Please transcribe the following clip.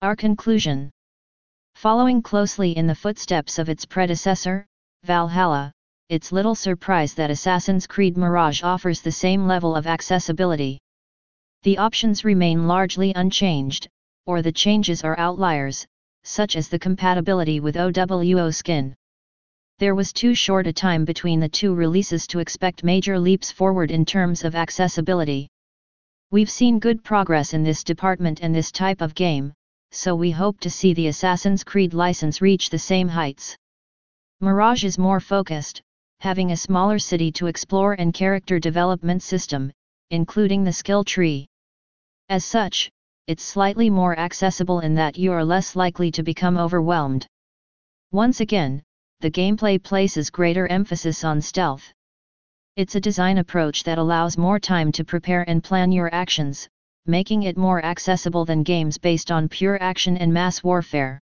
Our conclusion. Following closely in the footsteps of its predecessor, Valhalla, it's little surprise that Assassin's Creed Mirage offers the same level of accessibility. The options remain largely unchanged, or the changes are outliers, such as the compatibility with OWO skin. There was too short a time between the two releases to expect major leaps forward in terms of accessibility. We've seen good progress in this department and this type of game, so we hope to see the Assassin's Creed license reach the same heights. Mirage is more focused, having a smaller city to explore and character development system, including the skill tree. As such, it's slightly more accessible in that you are less likely to become overwhelmed. Once again, the gameplay places greater emphasis on stealth. It's a design approach that allows more time to prepare and plan your actions, making it more accessible than games based on pure action and mass warfare.